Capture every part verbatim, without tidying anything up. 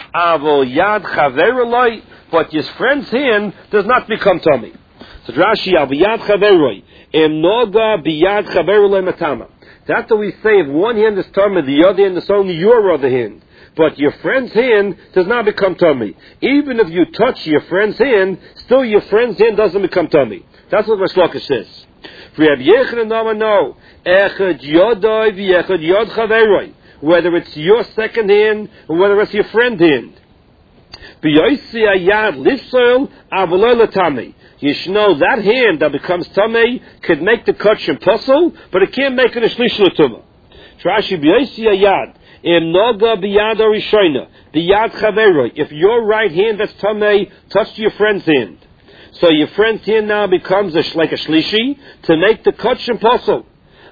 Avo yad chaveroloi, but his friend's hand does not become tummy. So Rashi, Avo yad chaveroloi, em noga biyad chaveroloi matama. That's what we say, if one hand is tummy, the other hand is only your other hand. But your friend's hand does not become tummy. Even if you touch your friend's hand, still your friend's hand doesn't become tummy. That's what Rish Lakish says. For Rabbi Yechanan, no, echad yodoi v'echad yod chaveroi. Whether it's your second hand or whether it's your friend's hand. B'yosi ayad lifsoil avoloi latami. You should know that hand that becomes tummy could make the kachim puzzle, but it can't make it a shlish l'tumah. Rashi b'yosi ayad. Im noga biyad arishoina, biyad chaveroi. If your right hand that's tamei touched your friend's hand, so your friend's hand now becomes a, like a shlishi to make the kachim puzzle.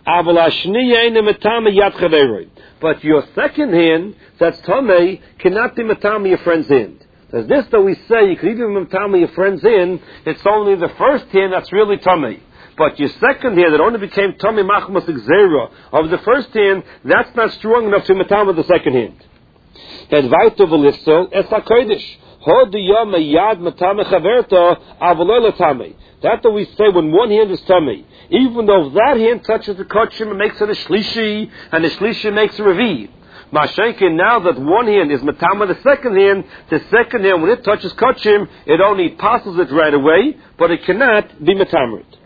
But your second hand that's tamei cannot be matami your friend's hand. There's this that we say you can even matami your friend's hand. It's only the first hand that's really tamei. But your second hand that only became tummy machmas exera of the first hand, that's not strong enough to matama the second hand. And vaito v'lifso es hakodesh hodiyam yad matame chaverta avoloi latame. That's what we say when one hand is tummy, even though that hand touches the kachim, it makes it a shlishi, and the shlishi makes a revi. Mashenkin, now that one hand is matama the second hand, the second hand when it touches kachim, it only passes it right away, but it cannot be matama it.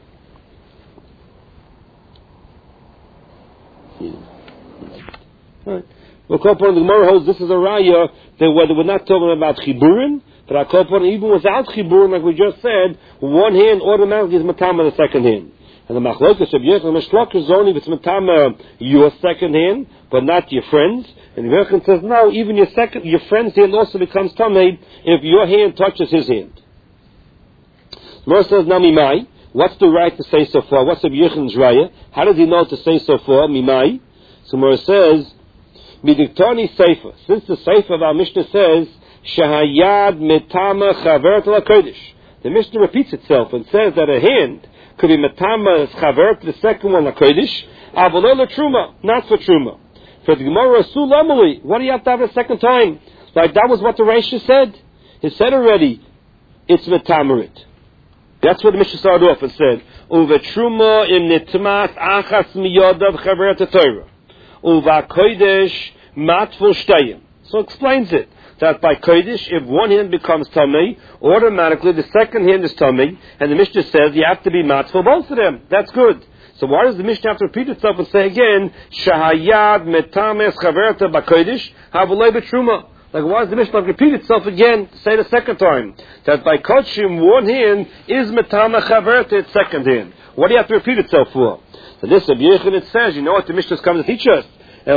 Right. Well, Kopon, the Gemara holds this is a raya that whether we're not talking about chiburin, but our Kopon, even without chiburin, like we just said, one hand automatically is matama the second hand. And the machlokas of Yechon Meshlok is only if it's matama your second hand, but not your friend's. And Yechon says no, even your second, your friend's hand also becomes tamei if your hand touches his hand. Gemara says now mimai. What's the right to say so far? What's the Yechon's raya? How does he know to say so far? Mimai. So Gemara says. Midiktani Seifa. Since the Seifa of our Mishnah says, Shahayad Metama Chavert LaKodesh. The Mishnah repeats itself and says that a hand could be Metama Chavert, the second one LaKodesh, Avoloi Truma, not for Truma. For the Gemara, Sulamali, what do you have to have a second time? Like that was what the Rashi said. He said already, it's Metamarit. That's what the Mishnah started off and said, Uve Truma im Nitmas Achas Miyodav Chavert Torah. Uva kodesh matful shtayim. So explains it that by kodesh, if one hand becomes tamei, automatically the second hand is tamei, and the Mishnah says you have to be matful both of them. That's good. So why does the Mishnah have to repeat itself and say again shahayad metames chaverta bakodesh havolei betruma? Like why does the Mishnah repeat itself again? Say the second time that by kodshim one hand is metama chaverta its second hand. What do you have to repeat itself for? So this Rabbi Yechon, it says, you know what the Mishnah is coming to teach us? The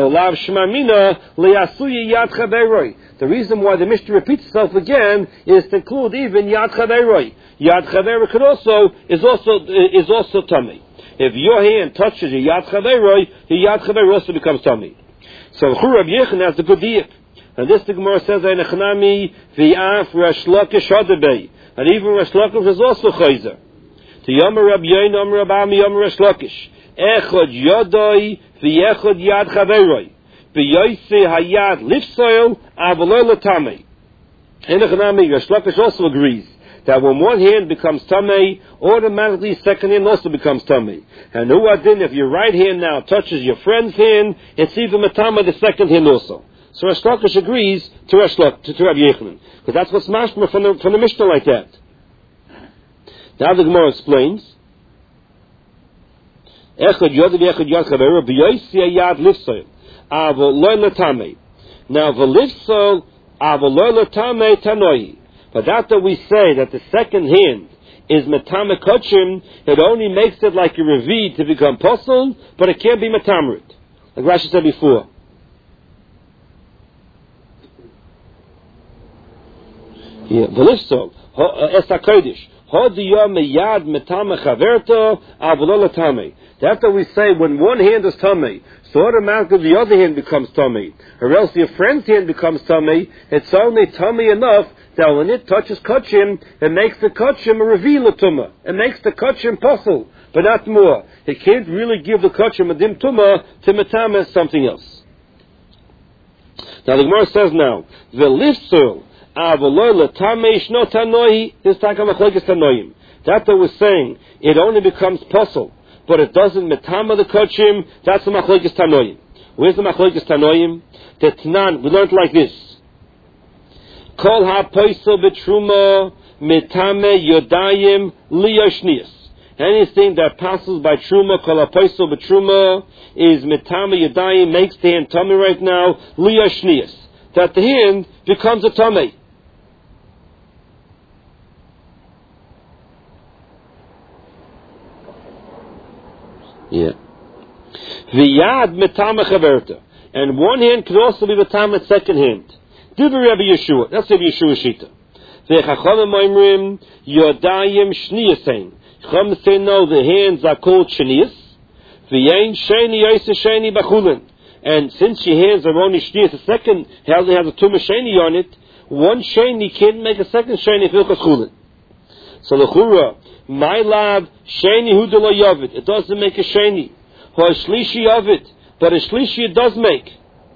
reason why the Mishnah repeats itself again is to include even Yad Chaveroi. Yad Chaveroi could also is also is also tummy. If your hand touches your Yad Chaveroi, your Yad Chaveroi also becomes tummy. So Rabbi Yechon has the good diak. And this the Gemara says, "Einachnami v'af Resh Lakish hadabei," and even Resh Lakish is also chayzer. To Yomer Rabbi Yoin, Yomer Rabbi Ami, Yomer Resh Lakish. Echad yodoi v'echad yad chaveroi v'yoyse hayad lifsoil avoloi latame. Einachnami Resh Lakish also agrees that when one hand becomes tamei, automatically second hand also becomes tamei. And who adin, if your right hand now touches your friend's hand, it's even matama the second hand also. So Resh Lakish agrees to Resh Lakish, to, to Rabbi Yechanan, because that's what's mashma from the from the Mishnah like that. Now the Gemara explains. Echad yod v'echad yad chaveroi v'yoysi hayad lifsoil avoloi latame. Now v'lifsoil avoloi latame tanoi. But that that we say that the second hand is matame kochim, it only makes it like a revi to become posel, but it can't be matamerit, like Rashi said before. Yeah, v'lifsoil es hakodesh. After we say when one hand is tummy, so automatically the other hand becomes tummy. Or else your friend's hand becomes tummy, it's only tummy enough that when it touches kachim, it makes the kachim a reveal tumah. It makes the kachim puzzle, but not more. It can't really give the kachim a dim tumah to matama something else. Now the Gemara says now, V'lifsul avoloy l'tamei shno tanoi, this taka machlokes tanoim. That that was saying, it only becomes puzzle, but it doesn't metama the kochim, that's the machlokes tanoim. Where's the machlokes tanoim? The Tanan, we learned like this. Kol ha-poisel b'truma metame yodayim liyoshnias. Anything that passes by truma, kol ha-poisel b'truma, is metame yodayim, makes the hand tummy right now, liyoshnias. That the hand becomes a tummy. Yeah. V'yad metame chaverta. And one hand could also be metame at second hand. Divrei Rabbi Yeshua. That's Rabbi Yeshua Shita. V'chachamim oimrim yodayim shniyasein. Chachamim say no, the hands are called shniyas. V'yein sheni yoyse sheni b'chulin. And since your hands are only shniyas, the second hand has a tumah sheni on it. One sheni can't make a second sheni if it's chulin. So the chura, my lab sheni hu de lo yavid. It doesn't make a sheni. Or a shlishi of it, but a shlishi it does make.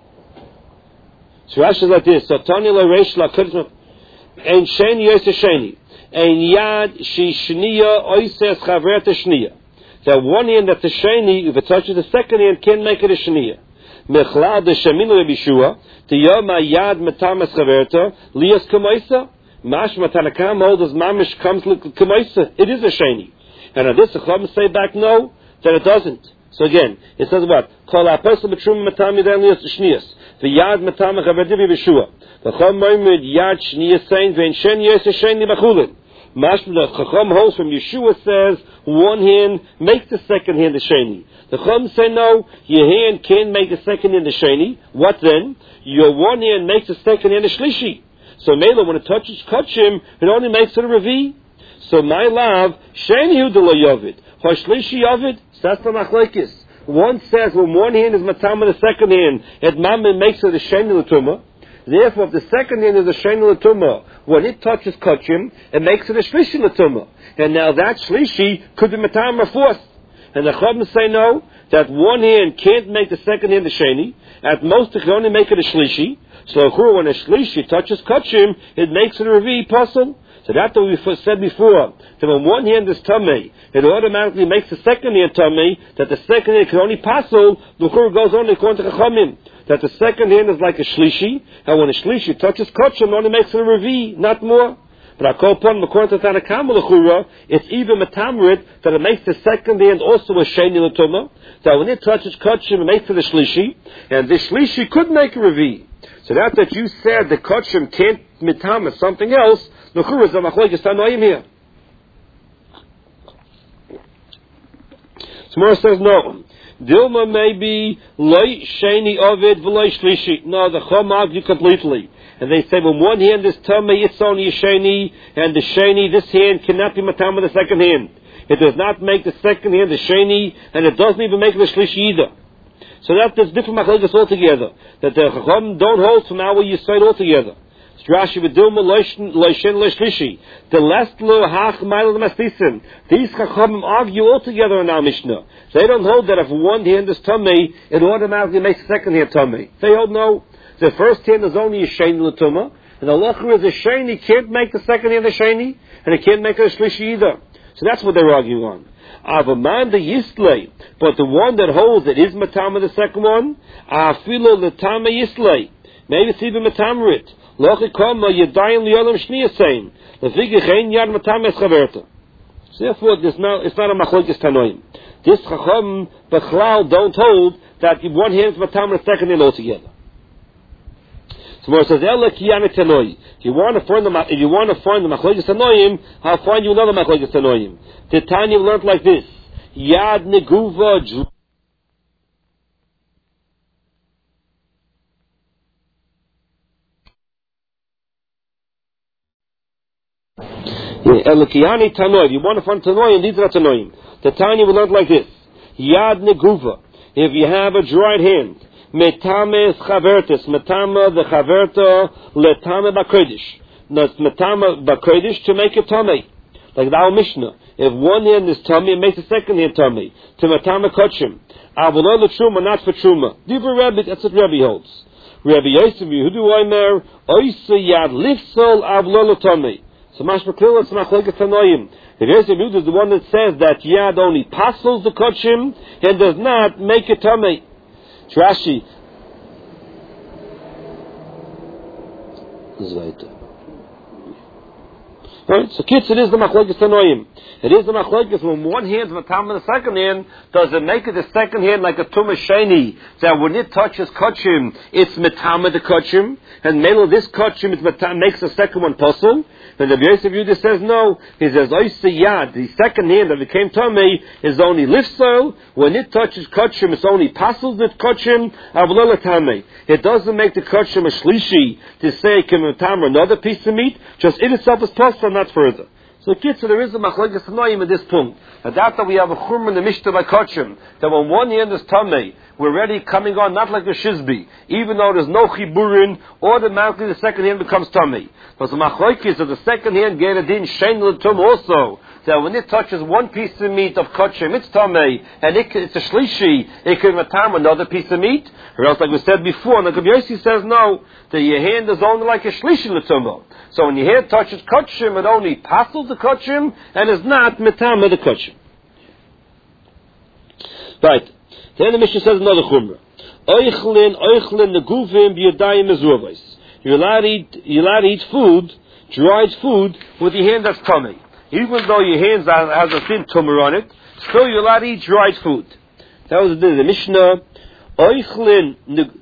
So Rashi is like this: So Tani la reish la kudma, and sheni yoseh sheni, and yad she shniya oises chaverta shniya. That one hand that the sheni, if it touches the second hand, can make it a shniya. Mechlad the shemin lebishua the yoma yad metamas chaverta lias kamoisa mash matanakam hold as mamish comes kamoisa. It is a sheni, and on this the Chacham say back no, that it doesn't. So again, it says what? Kol ha-posel b'truma metame yodayim liyoshnias. V'yad metame chaverta b'yeshua. V'chom moimid yad shniyasein v'en shen yoseh sheni b'chulin. Mashma the Chacham holds from Yeshua says one hand makes the second hand the sheni. The Chacham say no, your hand can make the second hand the sheni. What then? Your one hand makes the second hand the shlishi. So Mela, when it touches kachim, it only makes it a revi. So my love, sheni hu de lo yovid. Hoshlishi yovid. That's the machlokes. One says when one hand is matama, the second hand, it mamma makes it a sheni l'tumah. Therefore, if the second hand is a sheni l'tumah, when it touches kachim, it makes it a shlishi l'tumah. And now that shlishi could be matama fourth. And the Chacham say no, that one hand can't make the second hand a sheni. At most, it can only make it a shlishi. So when a shlishi touches kachim, it makes it a revi puzzle. So that's what we said before. So when one hand is tummy, it automatically makes the second hand tummy, that the second hand can only passel, the Chur goes on according to Chachamim. That the second hand is like a shlishi, and when a shlishi touches kachim, it only makes it a revi, not more. But I call upon according to Tanakam l'chura, it's even metamrit that it makes the second hand also a sheni l'tumah. That when it touches kachim, it makes it a shlishi, and this shlishi could make a revi. So that that you said the kachim can't metam something else, the chura is a machlokes tanoim here. Tomorrow says no. Dilma may be loy sheni ovid v'loy shlishi. No, the Chacham argue completely. And they say, when one hand is tummy, it's only a sheni, and the sheni, this hand, cannot be matam with the second hand. It does not make the second hand the sheni, and it doesn't even make the shlishi either. So that there's different machlokes altogether. That the Chacham don't hold from our Yisrael altogether. Rashi v'dilma loishen loishlishi. The last lo hach mile mastisim. These Chachamim argue altogether in our Mishnah. They don't hold that if one hand is tummy, it automatically makes the second hand tummy. They hold no. The first hand is only a sheni l'tumah, and the lacher is a sheni can't make the second hand a sheni, and it can't make it a shlishi either. So that's what they're arguing on. Avaman the yisle, but the one that holds it is matama the second one. Afilo l'tama yisle. Maybe it's even matamrit. Lochi koma yadayim liyolam shniyasein. Lefigich ein yad matama es chaverta. So therefore, it's not, it's not a machlokes tanoim. This chacham b'chlal don't hold that one hand is matama the second hand altogether. So it says, Ela kiyane tanoi. If you want to find the if you want to find the machlokes tanoim, I'll find you another machlokes tanoim. The Tanya learned like this: Yad neguva. Ela kiyane tanoi. If you want to find tanoim, these are tanoim. The Tanya will learn like this: Yad neguva. If you have a dried hand. Metames chavertis, metama the chaverta letame bakodesh. That's metama bakodesh to make a tummy, like the our Mishnah. If one hand is tummy, it makes the second hand tummy. To metama kachim, avolo l'truma, not for truma. Divrei Rebbe, that's what Rebbe holds. Rabbi Yosef Yehudu Omer, Oisa Yad Lifsol Avlol Tomei. So Mashma Klil, it's Machlekes Tanoim. Rabbi Yosef Yehudu is the one that says that Yad only passes the Kachim and does not make it Tomei. Rashi. Right? So kids, it is the Machlekes Tanoim. It is the Machlekes from one hand to the top of the second hand. Does it make it the second hand like a Tumah Sheni? That when it touches Kachim, it's Metama the Kachim, and Melo this Kachim it makes the second one puzzle. And the Yosef Yehuda says no. He says Oisa Yad, the second hand that became Tomei is only Lifsoil. When it touches Kachim, it's only puzzles the Kachim Avlola Tamei. It doesn't make the Kachim a Shlishi to say Kim another piece of meat. Just it itself is puzzle, not further. So, kids, so there is a machlekes tanoim in this point. And that we have a churma in the Mishnah by Kachim, that when one hand is tamei, we're already coming on not like a shizbi, even though there's no chiburin, automatically the second hand becomes tamei. But the machlekes of the second hand get a din shein l'tum also, that when it touches one piece of meat of Kachim, it's tamei, and it, it's a shlishi, it can matam another piece of meat, or else like we said before, and the Rabbi Yossi says no, that your hand is only like a shlishi l'tum. So when your hand touches Kachim, it only passes the Kachim and is not metama the Kachim. Right. Then the Mishnah says another chumrah. Oichlin, oichlin neguvim b'yadayim mezuvos. You're allowed to eat, you're allowed to eat food, dried food, with your hand that's tummy. Even though your hands has a thin tumor on it, still you're allowed to eat dried food. That was the, the Mishnah. Oichlin neguvim.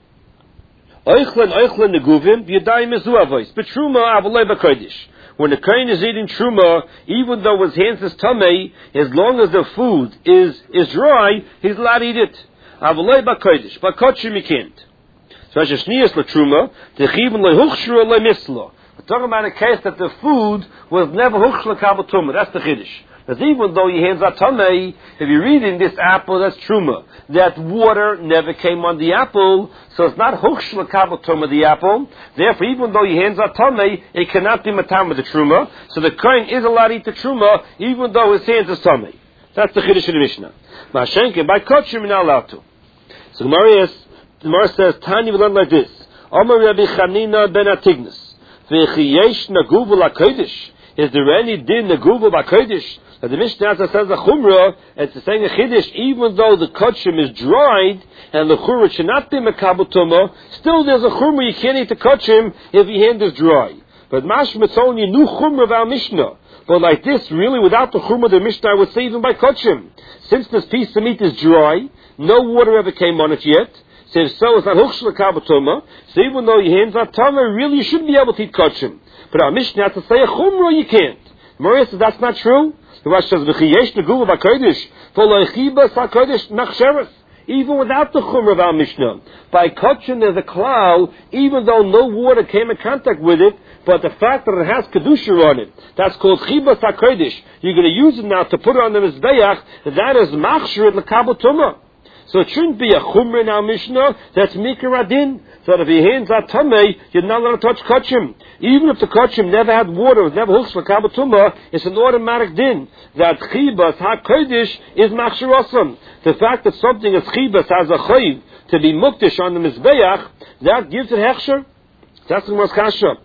Oichlin, oichlin neguvim, b'yadayim mezuvos. But truma avalei b'kodesh. When the kohen is eating truma, even though his hands is tummy, as long as the food is is dry, he's allowed to eat it. Avalei b'kodesh, b'kachim he can't. So as shnius l'truma, techivin lehuchshru lemisla. We're talking about a case that the food was never huchshru l'kabel truma. That's the chiddush. Because even though your hands are tummy, if you read in this apple, that's truma. That water never came on the apple, so it's not huchsh l'kabel truma the apple. Therefore, even though your hands are tummy, it cannot be matam with the truma. So the kohen is allowed to eat the truma, even though his hands are tummy. That's the chiddush of the Mishnah. Mashenke, by kachim, you're not allowed to. So the Gemara says, Tanya will learn like this. Omer Rabbi Chanina ben Atignas. V'chiyesh naguvu l'kodesh. Is there any din naguvu l'kodesh? Now the Mishnah says a chumrah, and it's saying a chiddush, even though the kachim is dried, and the chumrah should not be mekabel tumah, still there's a chumrah, you can't eat the kachim if your hand is dry. But mashma it's only a new chumrah of our Mishnah. But like this, really, without the chumrah, the Mishnah I would say even by kachim. Since this piece of meat is dry, no water ever came on it yet, so if so, it's not huchsh l'kabel tumah, so even though your hands are tumah, really you should be able to eat kachim. But our Mishnah has to say a chumrah, you can't. Maria says that's not true. The Rashi says, "V'chiyesh neguva b'kodesh, v'loichiba s'akodesh nachsheres." Even without the chumrah of our Mishnah, by kachim there's a klal, even though no water came in contact with it, but the fact that it has kedusha on it, that's called chiba s'akodesh. You're going to use it now to put it on the mizbeach. That is machshir l'kabel tumah. So it shouldn't be a chumrah in our Mishnah, that's mikra adin. So that if your hands are tamei, you're not allowed to touch kachim. Even if the kachim never had water, it was never hooks for kabel tumah, it's an automatic din. That chibas ha-kodesh is machshir. The fact that something is chibas has a chayiv to be muktish on the mizbeach, that gives it hechsher. That's the most kasha.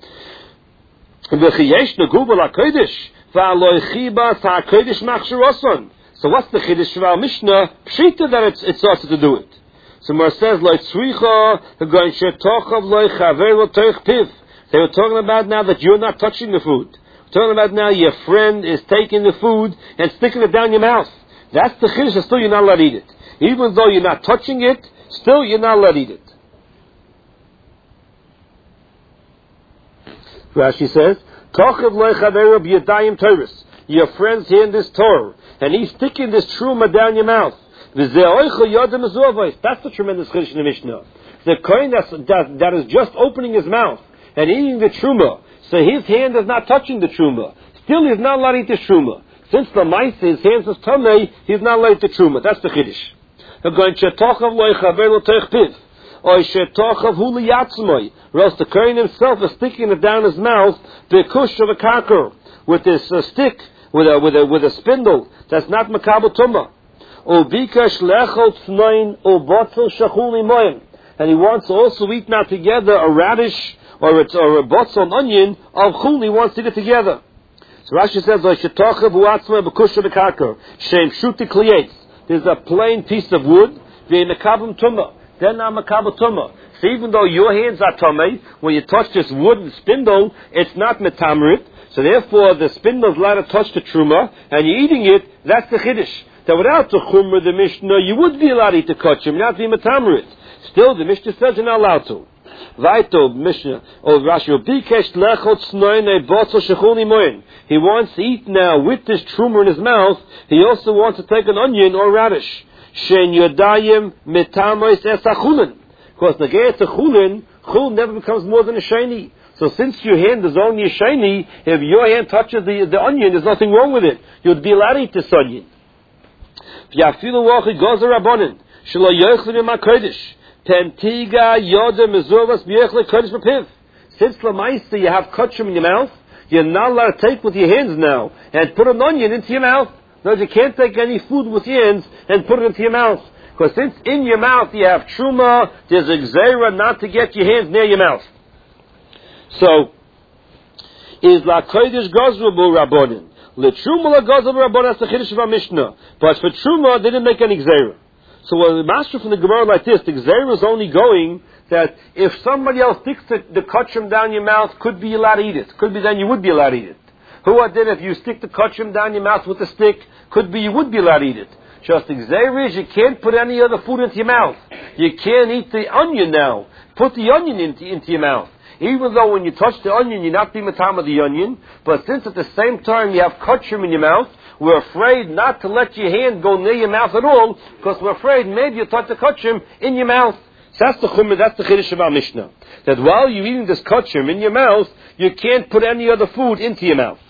V'chiyesh neguba la-kodesh, v'aloi chibas ha-kodesh machshir. So what's the chiddush of our Mishnah? Pshita that it's it's also to do it. So Mar says like tzricha the going shetochav loy chaver lo toich piv. They were talking about now that you're not touching the food. We're talking about now your friend is taking the food and sticking it down your mouth. That's the chiddush. And still you're not allowed to eat it. Even though you're not touching it, still you're not allowed to eat it. Rashi says tochav loy chaver b'yadayim toris. Your friend's hand is Torah, and he's sticking this truma down your mouth. That's the tremendous chiddush in the Mishnah. The kohen that, that is just opening his mouth and eating the truma, so his hand is not touching the truma. Still, he's not allowed to eat the truma. Since the mice, his hands is tamei, he's not allowed to eat the truma. That's the chiddush. Or else the kohen himself is sticking it down his mouth, the kush of a kakar, with this uh, stick, with a with a with a spindle. That's not makabel tumah. O bikash lechol tnain o botzel shachuli moyim. and he wants to also eat now together a radish or a, or a botzel, an onion of chul, he wants to get together. So Rashi says, there's a plain piece of wood, then I'm a kabel. So even though your hands are tamei, when you touch this wooden spindle, it's not metamrit. So therefore, the spindle is allowed to touch the truma, and you're eating it. That's the chiddush. That without the chumrah, the Mishnah, you would be allowed to eat the kachim, not be metamrit. Still, the Mishnah says you're not allowed to. Vaito Mishnah or Rashi bikesh lechot snoine botzel shechuni moin. He wants to eat now with this truma in his mouth. He also wants to take an onion or radish. Shen yodayim metamois esachulin. Because the gay to chulin, chul never becomes more than a sheni. So since your hand is only a sheni, if your hand touches the, the onion, there's nothing wrong with it. You'd be allowed to eat this onion. V'yafilu wachi gozer rabbanin shelo yoichlin makodesh tentiga yoda mezuvas b'yochle kodesh b'piv. Since lamaisa you have kachim in your mouth, you're not allowed to take with your hands now and put an onion into your mouth. No, you can't take any food with your hands and put it into your mouth. Because since in your mouth you have truma, there's a gzeira not to get your hands near your mouth. So, is la kodesh gozrabu rabbonin. Le truma la gozrabu rabbonin, that's the chiddush of our Mishnah. But for truma, they didn't make any gzeira. So when the master from the Gemara like this, the gzeira is only going that if somebody else sticks the, the kachim down your mouth, could be allowed to eat it. Could be then you would be allowed to eat it. Who did if you stick the kachim down your mouth with a stick, could be you would be allowed to eat it. Just the gzeira is you can't put any other food into your mouth. You can't eat the onion now. Put the onion into, into your mouth. Even though when you touch the onion, you're not being matam of the onion, but since at the same time you have kachim in your mouth, we're afraid not to let your hand go near your mouth at all, because we're afraid maybe you touch the kachim in your mouth. So that's the chumrah, that's the chiddush of our Mishnah. That while you're eating this kachim in your mouth, you can't put any other food into your mouth.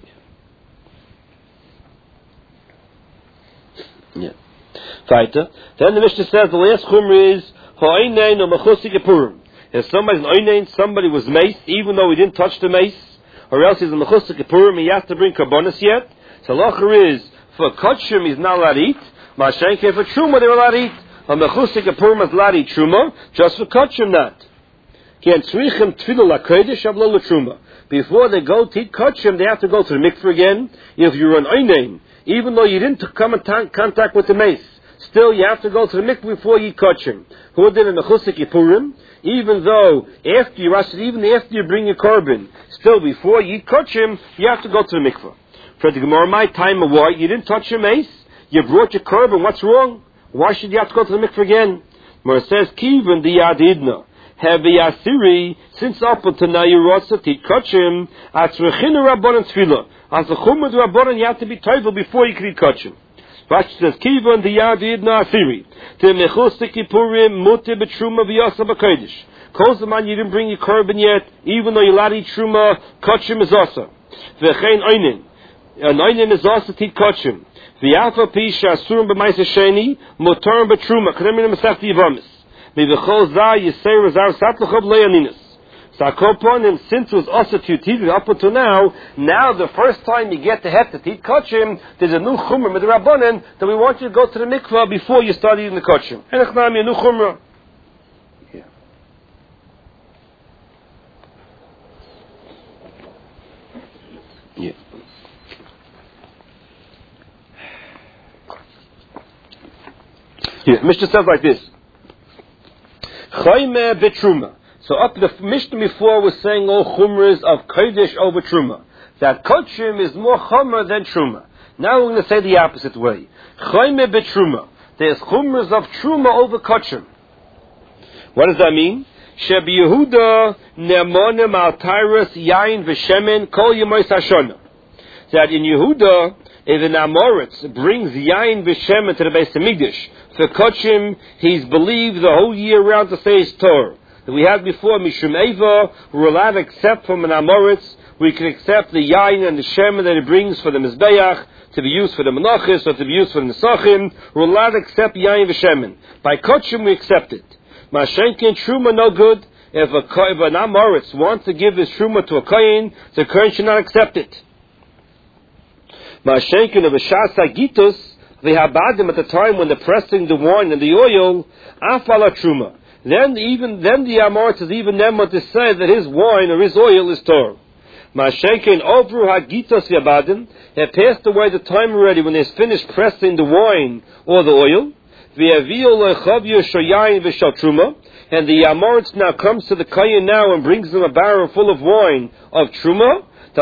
Yeah. Weiter. Then the Mishnah says the last chumrah is ha'onein or mechusik epurim. If somebody's an onein, somebody was mace, even though he didn't touch the mace, or else he's a mechusik epurim, he has to bring karbonis yet. So lacher is for kachim he's not allowed to eat. Mashenke for truma they're allowed to eat. A mechusik epurim is allowed to eat truma, just for kachim not. Can't tzrichem tefillah lakodesh avlo l'truma. Before they go to eat kachim, they have to go to the mikveh again. If you're an onein, even though you didn't come in t- contact with the mace, still you have to go to the mikveh before you eat kachim. Who did in the mechusik epurim? Even though after you rush it, even after you bring your korban, still before you eat kachim, you have to go to the mikveh. For the Gemara, my time of why you didn't touch your mace, you brought your korban. What's wrong? Why should you have to go to the mikveh again? Gemara says, "Kiven the yadidna have the asiri since up until now you rasa tit kachim atzrechinu rabbanon tefillah as the chumad rabbanon you have to be toivel before you can eat kachim." Rashi says, "Kiven the yadidna asiri the mechusik kipurim muti betruma v'yasa b'kodesh." Cause the man you didn't bring your korban yet, even though you allowed to eat truma, kachim is asa. V'chein oinin. An oinin is also tit kachim. V'yafa pisha asurim b'maisa sheni, motorim b'truma. K'nemim n'masach yivamis. V'chol zah yisei rezar satlachob le'aninis. So Akopon, and since it was also to eat up until now, now the first time you get to have to eat kachim, there's a new chumrah with the rabbanan that we want you to go to the mikvah before you start eating the kachim. And a new chumrah. Yeah. Yeah. Yeah, Mishnah says like this. Chayme betruma. So up the Mishnah before was saying all chumras of kodesh over truma. That kachim is more chumra than truma. Now we're going to say the opposite way. Chayme betruma. There's chumras of truma over kachim. What does that mean? Shebi Yehuda ne'monim al tyrus yain v'shemen kol yemois hashana. That in Yehuda, if an Amoritz brings yain v'shemen to the Beis Hamikdash, for kachim, he's believed the whole year round to say his Torah. That we had before, Mishum Eva, we're allowed to accept from an Amoritz, we can accept the yain and the shemen that he brings for the Mizbeach, to be used for the Menachis, or to be used for the Nesachim, we're allowed to accept yain v'shemen. By kachim we accept it. Mashenkin Truma no good. If, a, if an Amoritz wants to give his Truma to a Kohen, the Kohen should not accept it. Mashenkin of a Shas Hagitus, the Habadim at the time when they're pressing the wine and the oil, Afala Truma. then even then the Amoritz is even neman to say that his wine or his oil is Torah. Mashenkein Ovru Hagitos Yabadim had passed away the time already when they finished pressing the wine or the oil. And the Amoritz now comes to the Kayin now and brings them a barrel full of wine of Truma.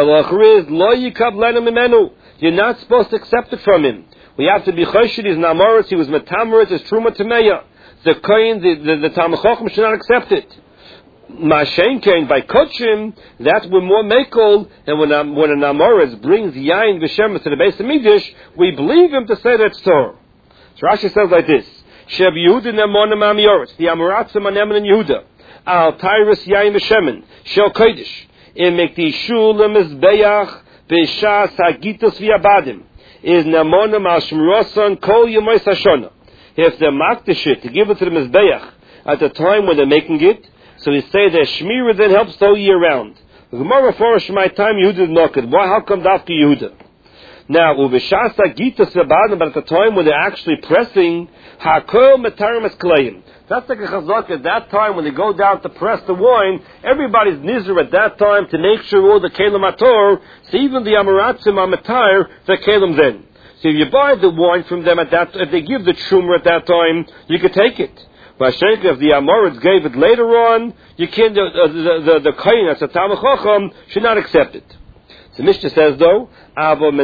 You're not supposed to accept it from him. We have to be choshed. He's an Amoritz. He was metamoritz. It's Truma Tameya. The Kayin, the the, the Talmid Chacham should not accept it. Mashenkein by Kochim, that's when more Mekel, and when um, when an Amoritz brings Yain V'Shemes to the base of Midrash, we believe him to say that's Torah. So Rashi says like this: Sheb Yehuda Nemonim Amioritz, the Amoratzim Anemen and Yehuda, Al Tyrus Yain V'Shemen, Shel Kodesh, in Mekdishu Lemizbeach B'Shas Hagitos V'Abadim, is Nemonim Al Shmrosan Kol Yemois Hashana. If they're makdish it to give it to the Mizbeach at the time when they're making it. So we say that Shmira then helps the whole year round. The Gemara for my time Yehuda knocked. Why? How come Dafka Yehuda? Now, Uvishasa Gita Sabadim, but at the time when they're actually pressing Hakol Metarim Eskleim. That's like a chazak at that time when they go down to press the wine. Everybody's nizr at that time to make sure all the kelim ator. So even the Amoratzim are metar the kelim then. So if you buy the wine from them at that, if they give the shumer at that time, you can take it. But if the Amoritz gave it later on, you can't. Uh, the the the kohen, that's a Talmid Chacham, should not accept it. So Mishnah says though, but what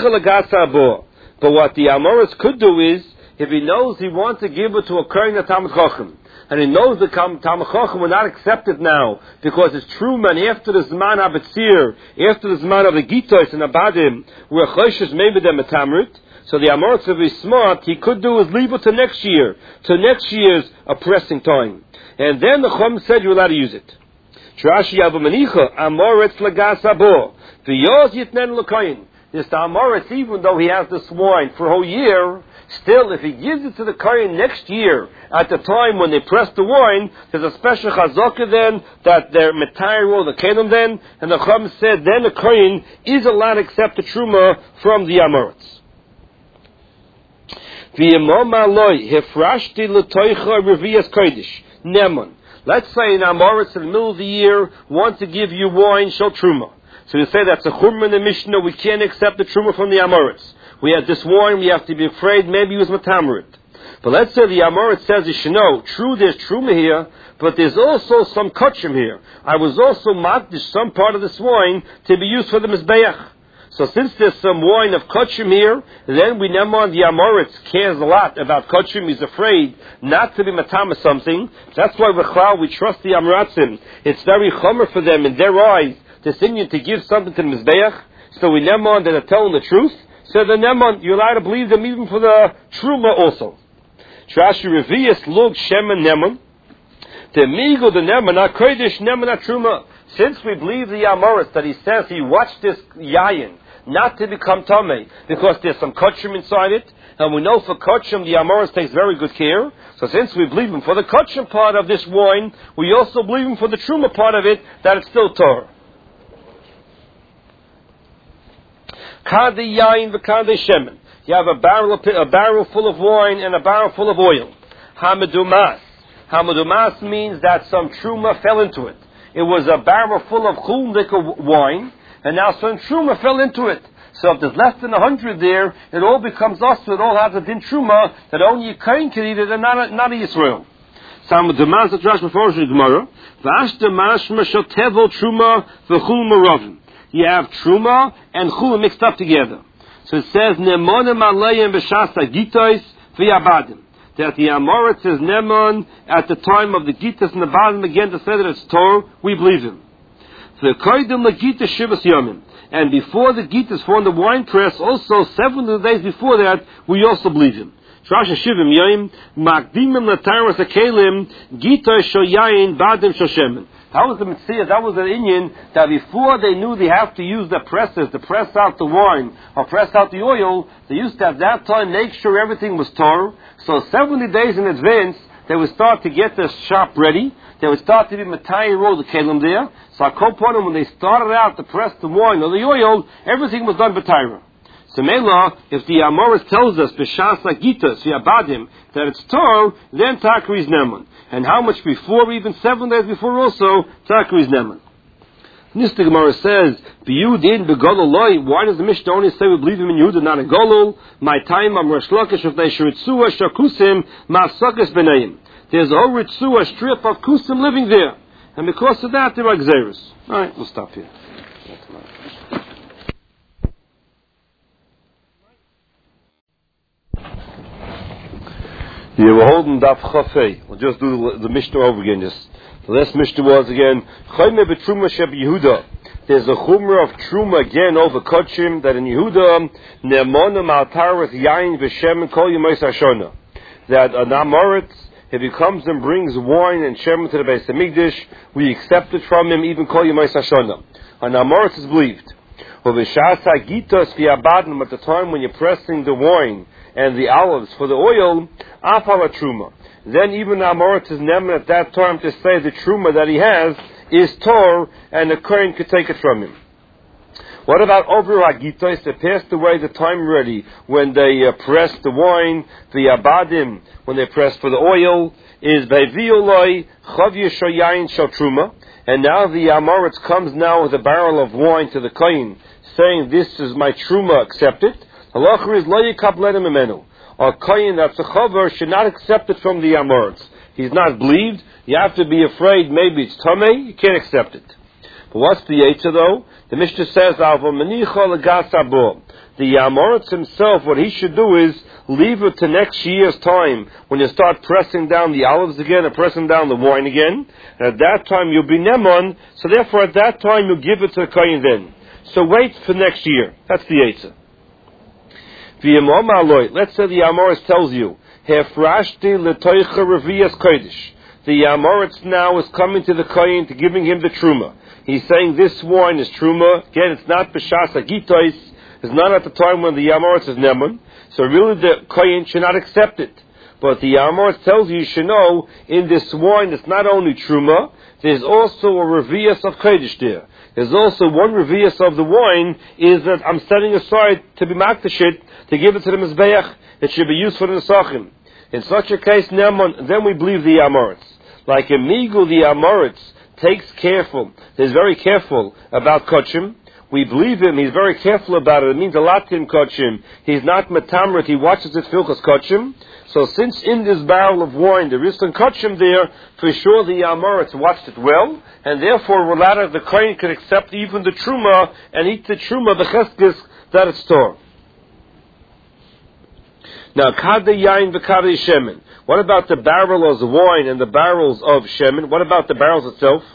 the Amoritz could do is, if he knows he wants to give it to a kohen, a Talmid Chacham, and he knows the Talmid Chacham will not accept it now because it's true man after the Zman Habetzir, after the Zman of the Gitos and Abadim, where Choshes maybe they're metamrit. So the Amoritz, if he's smart, he could do is leave it to next year, to next year's oppressing time. And then the Chum said you're allowed to use it. Trashi Abamanicha, Amoritz Lagas Abo, V'yoz Yitnen L'koyin. This Amoritz, even though he has this wine for a whole year, still, if he gives it to the kohen next year, at the time when they press the wine, there's a special chazaka then, that they're metayr or the kelim then, and the Chum said then the kohen is allowed to accept the truma from the Amoritz. Let's say an Amoritz in the middle of the year wants to give you wine, shel truma. So you say that's a churma in the Mishnah, we can't accept the truma from the Amoritz. We have this wine, we have to be afraid maybe he was matamerit. But let's say the Amoritz says you should know, true there's truma here, but there's also some kachim here. I was also makdish some part of this wine to be used for the Mizbeach. So since there's some wine of kachim here, then we neman the Amoritz cares a lot about kachim. He's afraid not to be matama something. That's why we trust the Amoratzim. It's very chomer for them in their eyes to sing to give something to the Mizbeach. So we neman that are telling the truth. So the neman, you're allowed to believe them even for the truma also. Trashi revius lug shemen neman. The migo the neman not kodesh neman not truma. Since we believe the Amoritz that he says he watched this yayin not to become tamei because there's some kachim inside it, and we know for kachim the Amoritz takes very good care. So since we believe him for the kachim part of this wine, we also believe him for the truma part of it that it's still Torah. Kadi yayin v'kadi shemen. You have a barrel, a barrel full of wine and a barrel full of oil. Hamadumas. Hamadumas means that some truma fell into it. It was a barrel full of chum liquor wine, and now some truma fell into it. So if there's less than a hundred there, it all becomes us. It all has a din truma that only a kohen can eat it, and not a, not a Yisrael. Some of the mas that Rashi before the Gemara, v'ashta mashma shel tevel truma v'chul maravim. You have truma and chul mixed up together. So it says nemonim aleiim b'shas hagitos v'yabadim. That the Amoritz is neman at the time of the gitas and the badim again to say that it's Torah. We believe him. The koydem legita shivas yomim, and before the gitas formed the wine press, also seven days before that, we also believe him. Trasha shivim yom makdimim lataras akelim gita shoyayin badim shoshemen. That was the mitzvah. That was the Indian that before they knew they have to use the presses to press out the wine or press out the oil, they used to at that time make sure everything was Torah. So seventy days in advance, they would start to get the shop ready. They would start to be Matayir roll the kelim there. So I call upon them when they started out to press the wine or the oil, everything was done B'Taira. So Mela, if the Amoritz tells us b'shas hagitos v'abadim that it's tor, then takri is neman. And how much before? Even seven days before also, takri is neman. Nista Gemara says, "B'Yudin begolol loy." Why does the Mishnah only say we believe him in Yehuda, not in Golol? My time, I'm Rosh Lakish of Neishritzua Shakusim Ma'asakas B'neim. There's a whole Ritzua strip of Kusim living there, and because of that, there are Gzeres. All right, we'll stop here. Yeah, we're holding Daf Chafei. We'll just do the, the Mishnah over again. Just the last Mishnah was again Chayme B'Truma Sheb Yehuda. There's a chumrah of Truma again over Kodshim that in Yehuda Ne'mona Ma'atar with Yain V'Shem and Kol Yemais Hashona. That an Amoritz, if he comes and brings wine and Shem to the Beis Hamikdash, we accept it from him even Kol Yemais Hashona. An Amoritz is believed. But at the time when you're pressing the wine and the olives for the oil, afala truma. Then even the Amoritz is neman at that time to say the truma that he has is tor, and the kohen could take it from him. What about over Hagitos? They passed away the time already when they uh, pressed the wine, the abadim, when they pressed for the oil, is bevioloi chavya shoyayin shal truma. And now the Amoritz comes now with a barrel of wine to the kohen, saying, "This is my truma, accept it." Halacha is lo yikab ledem imenu. A kohen that's a chaver should not accept it from the Amoritz. He's not believed. You have to be afraid. Maybe it's tamei. You can't accept it. But what's the yetzer though? The Mishnah says, "Alva menicha legas abo." The Amoritz himself, what he should do is leave it to next year's time when you start pressing down the olives again and pressing down the wine again. And at that time you'll be nemon. So therefore, at that time you'll give it to the kohen then. So wait for next year. That's the yetzer. Let's say the Amoritz tells you, the Amoritz now is coming to the kohen to giving him the truma. He's saying this wine is truma. Again, it's not b'shas hagitos. It's not at the time when the Amoritz is neman. So really the kohen should not accept it. But the Amoritz tells you, you should know, in this wine it's not only truma, there's also a revius of kodesh there. There's also one revius of the wine is that I'm setting aside to be makdashit, to give it to the Mizbeach. It should be used for the Nesachim. In such a case, Neman, then we believe the Amoritz. Like in Migu, the Amoritz takes careful, is very careful about Kodshim. We believe him, he's very careful about it. It means a lot to him, Kodshim. He's not Matamrit, he watches it filchas Kodshim. So since in this barrel of wine there is some Kodshim there, for sure the Amoritz watched it well, and therefore we're allowed the kohen could accept even the Truma and eat the Truma, the Cheskis, that it's Torah. Now, kada yain v'kada shemen. What about the barrels of wine and the barrels of shemen? What about the barrels itself?